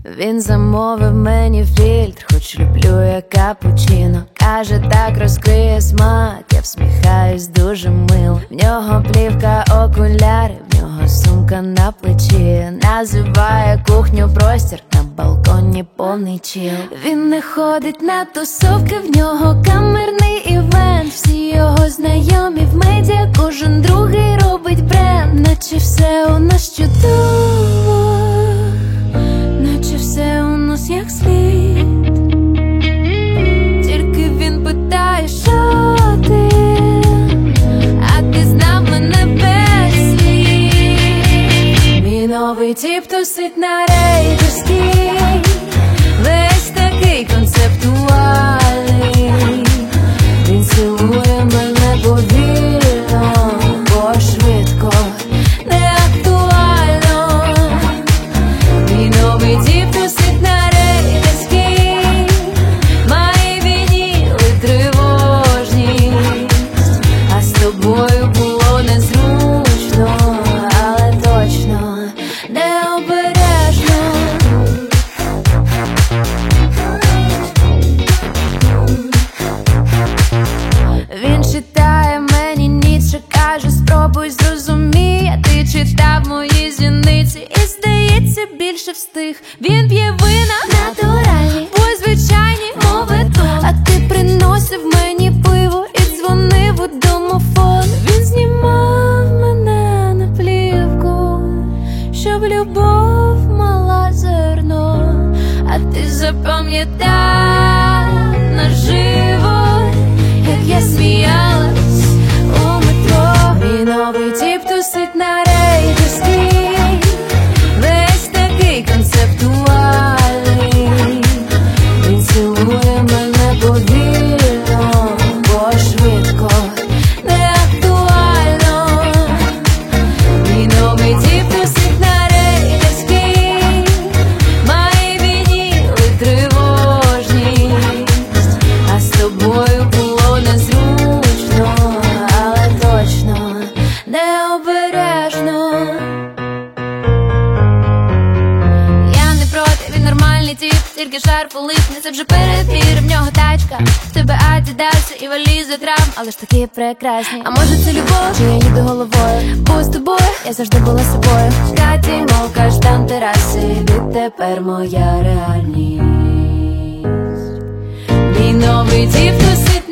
Він замовив мені фільтр, хоч люблю я капучино. Каже, так розкриє смак, я всміхаюсь дуже мило. В нього плівка, окуляри, в нього сумка на плечі. Називає кухню простір, на балконі повний чіл. Він не ходить на тусовки, в нього камерний івент. Всі його знайомі в медіа, кожен другий робить бренд. Наче все у нас чудово, наче все у нас як слід. Тільки він питає, що ти, а ти знав мене без слів. Мій новий тіп тусить на рейдерській, весь такий концептуальний. Він цілує мене повільно, бо швидко не актуально. Мій новий тіп тусить на рейдерській, має вініли тривожність. А з тобою було незручно, але точно необережно. Він читає мені Ніцше, каже, спробуй зрозуміти. Читав мої зіниці і, здається, більше встиг. Він п'є вина натуральні, бо звичайні мови тут. А ти приносив мені пиво і дзвонив у домофон. Він знімав мене на плівку, щоб любов мала зерно. А ти запам'ятав наживо, як я сміялась у метро. Мій новий тіп тусить на рейдерській, весь такий концептуальний. Він цілує мене повільно, бо швидко не актуально. Мій новий тіп тусить на рейдерській, має вініли тривожність. А з тобою було незручно, але точно необережно. Я не проти, він нормальний тип, тільки шарф улипне, це вже перебір. В нього тачка, в тебе адідаси і валізи травм, але ж такі прекрасні. А може це любов, чи я їду головою? Бо з тобою я завжди була собою. Каті, мов каштан тераси, відтепер моя реальність. Мій новий тіп тусить